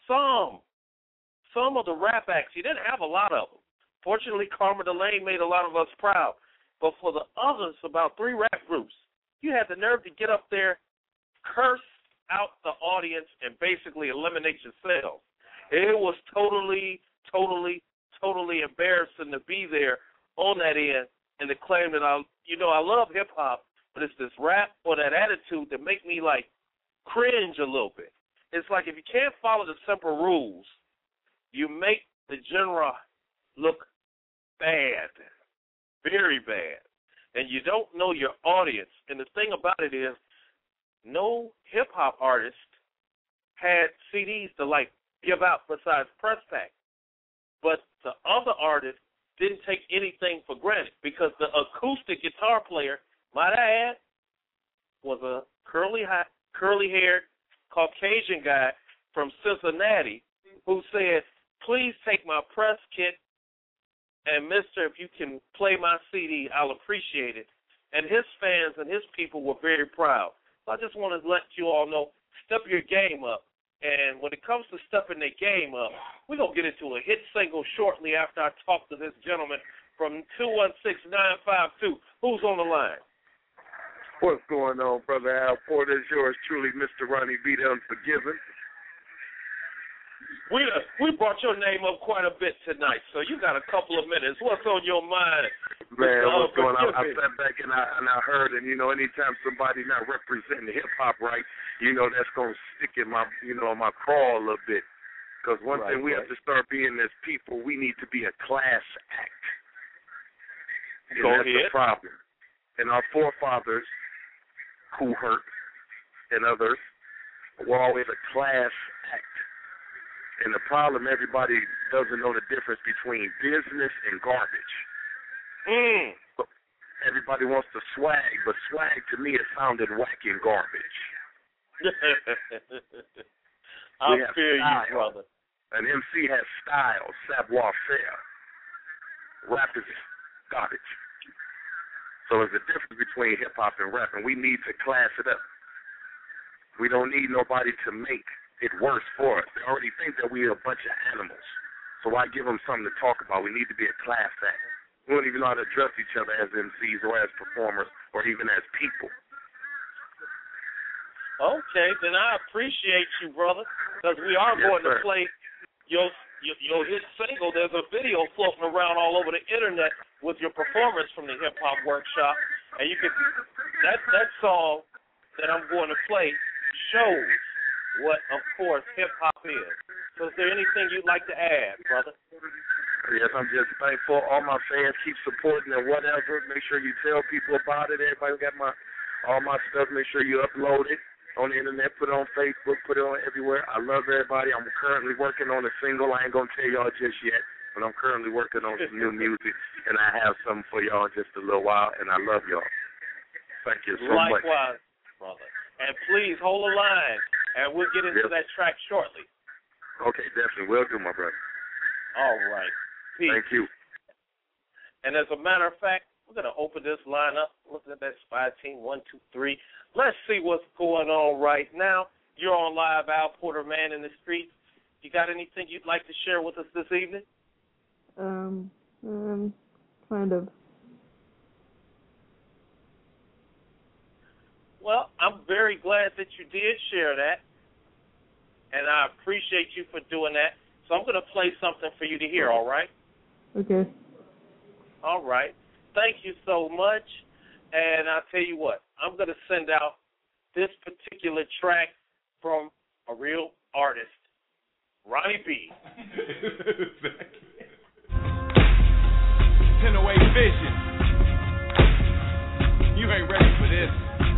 [SPEAKER 3] some of the rap acts, you didn't have a lot of them. Fortunately, Karma Delane made a lot of us proud. But for the others, about 3 rap groups, you had the nerve to get up there, curse out the audience, and basically eliminate yourself. It was totally embarrassing to be there on that end and to claim that I love hip-hop, but it's this rap or that attitude that make me, like, cringe a little bit. It's like if you can't follow the simple rules, you make the genre look bad, very bad, and you don't know your audience. And the thing about it is, no hip-hop artist had CDs to, like, give out besides press pack. But the other artists didn't take anything for granted because the acoustic guitar player, might I add, was a curly-haired Caucasian guy from Cincinnati who said, please take my press kit, and mister, if you can play my CD, I'll appreciate it. And his fans and his people were very proud. So I just want to let you all know, step your game up. And when it comes to stepping their game up, we're going to get into a hit single shortly after I talk to this gentleman from 216-952. Who's on the line?
[SPEAKER 14] What's going on, Brother Al Porter? It's yours truly, Mr. Ronnie B. the Unforgiven.
[SPEAKER 3] We brought your name up quite a bit tonight, so you got a couple of minutes. What's on your mind?
[SPEAKER 14] Man, what's going on? I sat back and I heard, and, anytime somebody not representing hip-hop right, that's going to stick in my, my craw a little bit. Because one thing we have to start being as people, we need to be a class act. And that's the problem. And our forefathers, Kool Herc and others, were always a class act. And the problem, everybody doesn't know the difference between business and garbage. Everybody wants to swag, but swag to me, it sounded whack and garbage.
[SPEAKER 3] I feel you, brother.
[SPEAKER 14] An MC has style, savoir-faire. Rap is garbage. So there's a difference between hip-hop and rap, and we need to class it up. We don't need nobody to make it worse for us. They already think that we're a bunch of animals. So why give them something to talk about? We need to be a class act. We don't even know how to address each other as MCs or as performers or even as people.
[SPEAKER 3] Okay, then I appreciate you, brother, because we are going to play your hit single. There's a video floating around all over the internet with your performance from the Hip Hop Workshop, and you can that song that I'm going to play shows what, of course, hip-hop is. So is there anything you'd like to add, brother?
[SPEAKER 14] Yes, I'm just thankful. All my fans keep supporting and whatever. Make sure you tell people about it. Everybody got all my stuff. Make sure you upload it on the internet, put it on Facebook, put it on everywhere. I love everybody. I'm currently working on a single. I ain't going to tell y'all just yet, but I'm currently working on some new music, and I have something for y'all in just a little while, and I love y'all. Thank you so much.
[SPEAKER 3] Likewise, brother. And please hold the line, and we'll get into that track shortly.
[SPEAKER 14] Okay, definitely. Will do, my brother.
[SPEAKER 3] All right. Peace.
[SPEAKER 14] Thank you.
[SPEAKER 3] And as a matter of fact, we're going to open this line up. Look at that spy team, 1, 2, 3. Let's see what's going on right now. You're on live, Al Porter, Man in the Streets. You got anything you'd like to share with us this evening?
[SPEAKER 15] Kind of.
[SPEAKER 3] Well, I'm very glad that you did share that, and I appreciate you for doing that. So I'm going to play something for you to hear, all right?
[SPEAKER 15] Okay.
[SPEAKER 3] All right. Thank you so much. And I'll tell you what, I'm going to send out this particular track from a real artist, Ronnie B.
[SPEAKER 2] 1008 Vision. You ain't ready for this.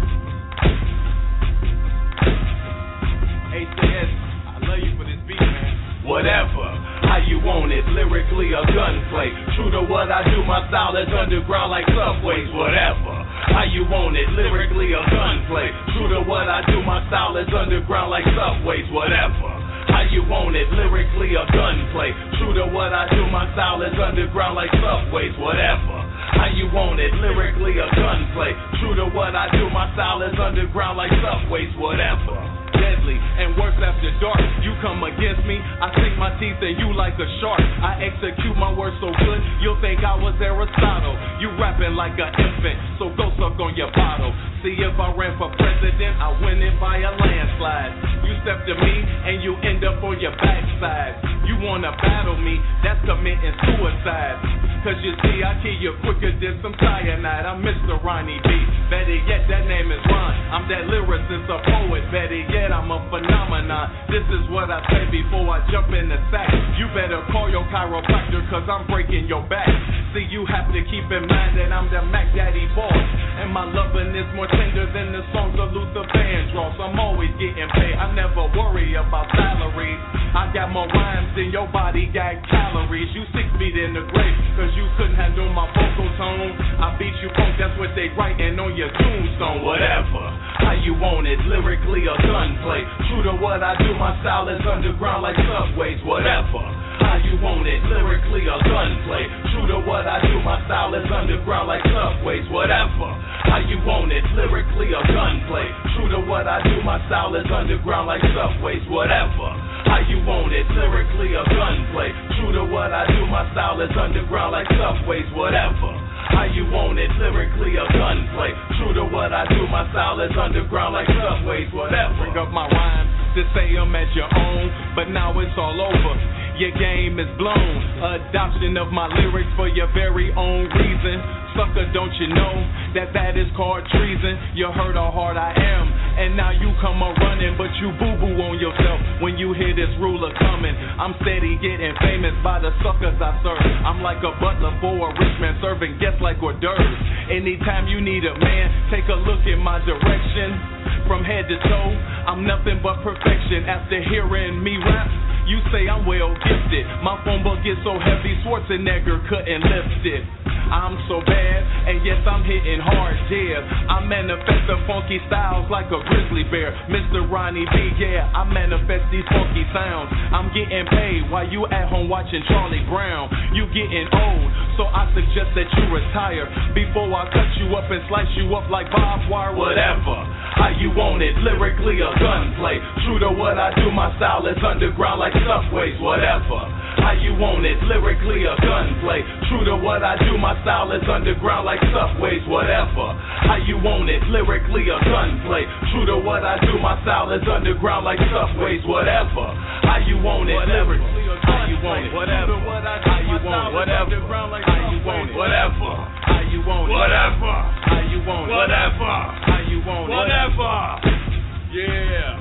[SPEAKER 2] ACS, I love you for this beat, man.
[SPEAKER 16] Whatever, how you want it, lyrically or gunplay. True to what I do, my style is underground like subways. Whatever, how you want it, lyrically or gunplay. True to what I do, my style is underground like subways. Whatever, how you want it, lyrically or gunplay. True to what I do, my style is underground like subways. Whatever, how you want it, lyrically or gunplay. True to what I do, my style is underground like subways. Whatever.
[SPEAKER 2] Deadly and worse after dark. You
[SPEAKER 16] come against me, I sink my teeth in you like a shark. I execute my words so good, you'll think I was Aristotle. You rapping like an infant, so go suck on your bottle. See, if I ran for president, I win it by a landslide. You step to me, and you end up on your backside. You wanna battle me, that's committing suicide. Cause you see, I kill you quicker than some cyanide. I'm Mr. Ronnie B. Better yet, that name is Ron. I'm that lyricist, a poet. Better yet, I'm a phenomenon. This is what I say before I jump in the sack. You better call your chiropractor, cause I'm breaking your back. See, you have to keep in mind that I'm the Mac Daddy boss. And my loving is more tender than the songs of Luther Vandross. I'm always getting paid, I never worry about salaries. I got more rhymes than your body got calories. You 6 feet in the grave, cause you couldn't handle my vocal tone. I beat you punk, that's what they writing on your tombstone. Whatever, how you want it, lyrically or gunplay. True to what I do, my style is underground like subways. Whatever, how you want it, lyrically or gunplay. True to what I do, my style is underground like subways. Whatever, how you want it, lyrically or gunplay. True to what I do, my style is underground like subways. Whatever, how you want it, lyrically or gunplay. True to what I do, my style is underground like subways. Whatever, how you want it, lyrically or gunplay. True to what I do, my style is underground like subways. Whatever. Bring up my rhymes to say them as your own, but now it's all over. Your game is blown. Adoption of my lyrics for your very own reason. Sucker, don't you know that is called treason? You heard how hard I am, and now you come a running, but you boo-boo on yourself when you hear this ruler coming. I'm steady getting famous by the suckers I serve. I'm like a butler for a rich man serving guests like hors d'oeuvres. Anytime you need a man, take a look in my direction. From head to toe, I'm nothing but perfection. After hearing me rap, you say I'm well gifted. My phone book gets so heavy, Schwarzenegger couldn't lift it. I'm so bad, and yes, I'm hitting hard, yeah. I manifest the funky styles like a grizzly bear. Mr. Ronnie B, yeah, I manifest these funky sounds. I'm getting paid while you at home watching Charlie Brown. You getting old, so I suggest that you retire before I cut you up and slice you up like barbed wire. Whatever, how you want it, lyrically or gunplay. True to what I do, my style is underground like subways. Whatever, how you want it, lyrically or gunplay. True to what I do, my style is underground like subways. Whatever, how you want it, lyrically or gunplay. True to what I do, my style is underground like subways. Whatever, how you want it, lyrically or how you want it, whatever, how you want it, whatever, how you want it, whatever, how you want it, whatever, how you want it, whatever, how you want it, whatever, yeah.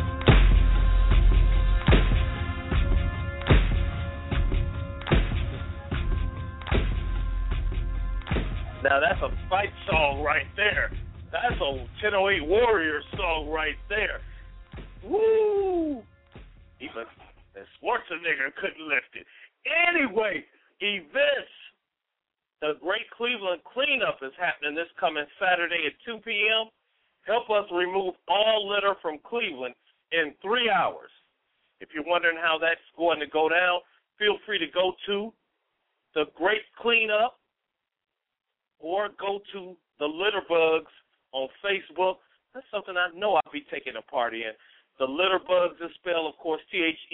[SPEAKER 3] Now that's a fight song right there. That's a 1008 Warrior song right there. Woo! Even Schwarzenegger couldn't lift it. Anyway, events. The Great Cleveland Cleanup is happening this coming Saturday at 2 p.m. Help us remove all litter from Cleveland in 3 hours. If you're wondering how that's going to go down, feel free to go to the Great Cleanup or go to the Litterbugs on Facebook. That's something I know I'll be taking a part in. The Litterbugs is spelled, of course,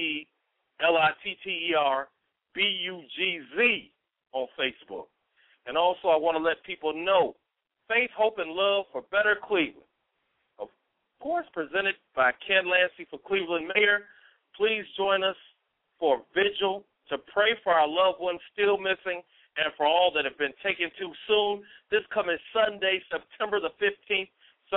[SPEAKER 3] TheLitterbugz on Facebook. And also I want to let people know, Faith, Hope, and Love for Better Cleveland. Of course, presented by Ken Lancey for Cleveland Mayor. Please join us for a vigil to pray for our loved ones still missing and for all that have been taken too soon. This coming Sunday, September the 15th,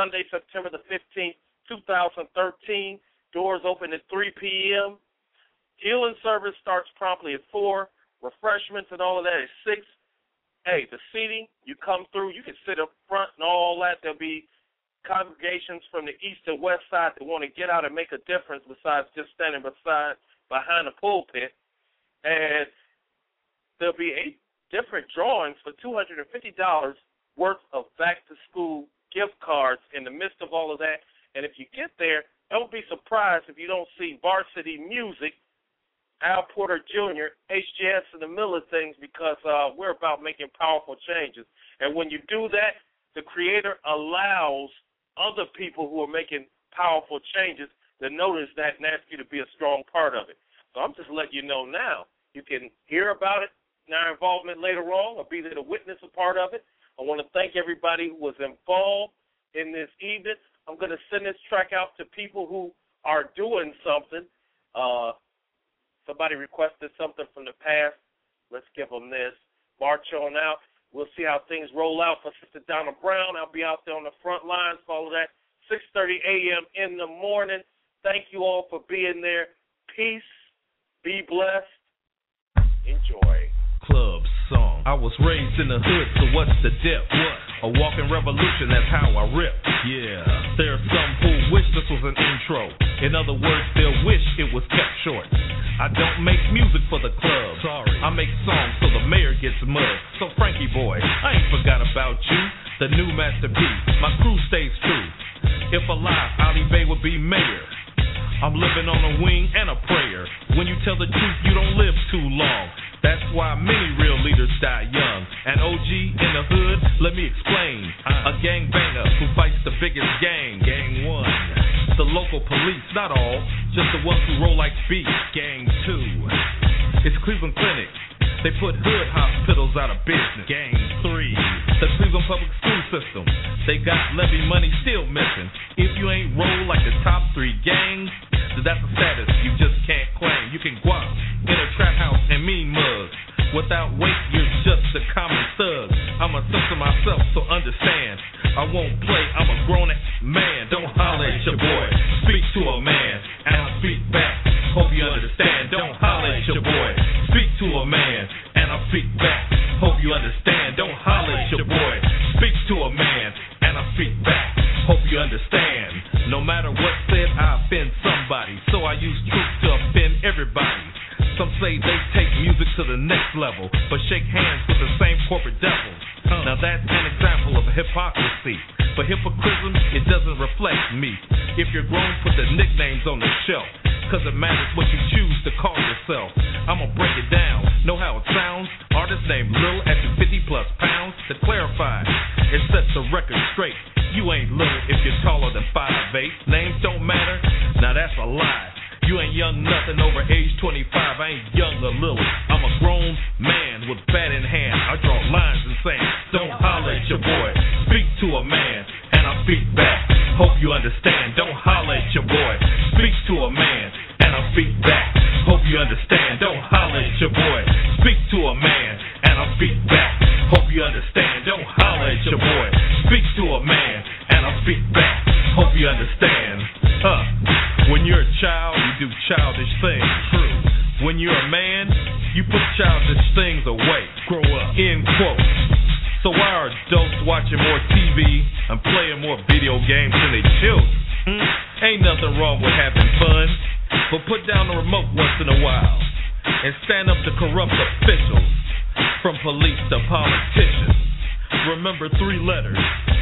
[SPEAKER 3] 2013. Doors open at 3 p.m. Healing service starts promptly at 4. Refreshments and all of that at 6. Hey, the seating, you come through, you can sit up front and all that. There'll be congregations from the east and west side that want to get out and make a difference besides just standing behind the pulpit. And there'll be 8 different drawings for $250 worth of back-to-school gift cards in the midst of all of that. And if you get there, don't be surprised if you don't see Varsity Music, Al Porter Jr., HGS in the middle of things, because we're about making powerful changes. And when you do that, the Creator allows other people who are making powerful changes to notice that and ask you to be a strong part of it. So I'm just letting you know now. You can hear about it in our involvement later on or be there to witness a part of it. I want to thank everybody who was involved in this evening. I'm going to send this track out to people who are doing something. Somebody requested something from the past. Let's give them this. March on out. We'll see how things roll out for Sister Donna Brown. I'll be out there on the front lines. Follow that 6:30 a.m. in the morning. Thank you all for being there. Peace. Be blessed. Enjoy.
[SPEAKER 2] Club song. I was raised in the hood, so what's the dip? What? A walking revolution, that's how I rip. Yeah. There are some who wish this was an intro. In other words, they'll wish it was kept short. I don't make music for the club. Sorry. I make songs so the mayor gets mud. So Frankie boy, I ain't forgot about you. The new Master P. My crew stays true. If alive, Ali Bay would be mayor. I'm living on a wing and a prayer. When you tell the truth, you don't live too long. That's why many real leaders die young. An OG in the hood, let me explain. A gangbanger who fights the biggest gang. Gang 1. The local police, not all, just the ones who roll like beef. Gang 2. It's Cleveland Clinic. They put hood hospitals out of business. Gang 3. The Cleveland Public School System. They got levy money still missing. If you ain't roll like the top 3 gangs, then that's a status you just can't claim. You can guap in a trap house and mean mugs. Without weight, you're just a common thug. I'm a son to myself, so understand. I won't play, I'm a grown man. Don't holler at your boy. Speak to a man, and I'll speak back. Hope you understand. Don't holler at your boy. Speak to a man, and I'll speak back. Hope you understand. Don't holler at your boy. Speak to a man, and I'll speak back. Hope you understand. No matter what's said, I offend somebody. So I use truth to offend everybody. Some say they take music to the next level, but shake hands with the same corporate devils. Now that's an example of hypocrisy. But hypocrism, it doesn't reflect me. If you're grown, put the nicknames on the shelf, cause it matters what you choose to call yourself. I'ma break it down, know how it sounds. Artist named Lil at the 50 plus pounds. To clarify, it sets the record straight. You ain't little if you're taller than 5'8". Names don't matter, now that's a lie. You ain't young nothing over age 25. I ain't young or little. I'm a grown man with bat in hand. I draw lines in sand. Don't holler at your boy. Speak to a man, and I'll speak back. Hope you understand. Don't holler at your boy. Speak to a man, and I'll speak back. Hope you understand. Don't holler at your boy. Speak to a man, and I'll speak back. Hope you understand. Don't holler at your boy. Speak to a man, and I'll speak back. Hope you understand. When you're a child, you do childish things. True. When you're a man, you put childish things away. Grow up. End quote. So why are adults watching more TV and playing more video games than they children? Ain't nothing wrong with having fun, but put down the remote once in a while and stand up to corrupt officials, from police to politicians. Remember 3 letters,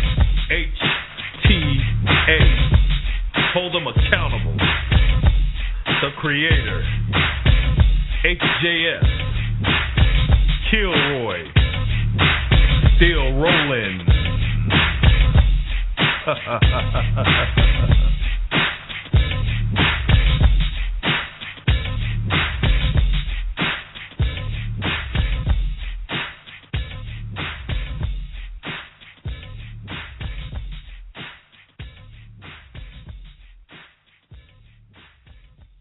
[SPEAKER 2] HTA. Hold them accountable. The Creator, HJS, Kilroy, still rolling.